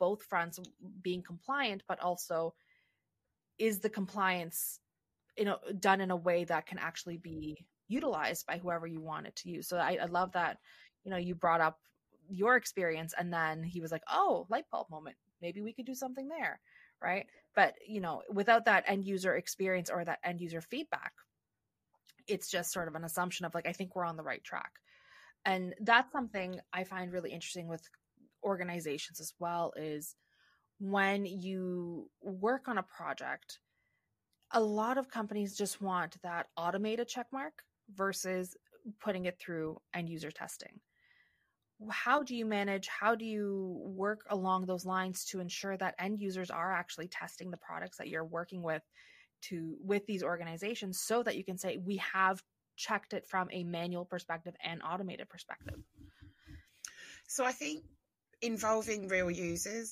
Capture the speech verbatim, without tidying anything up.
both fronts, being compliant, but also is the compliance, you know, done in a way that can actually be utilized by whoever you want it to use. So I, I love that, you know, you brought up your experience, and then he was like, oh, light bulb moment, maybe we could do something there, right? But, you know, without that end user experience or that end user feedback, it's just sort of an assumption of like, I think we're on the right track. And that's something I find really interesting with organizations as well, is when you work on a project, a lot of companies just want that automated check mark versus putting it through end user testing. How do you manage, how do you work along those lines to ensure that end users are actually testing the products that you're working with to with these organizations, so that you can say we have checked it from a manual perspective and automated perspective? So I think involving real users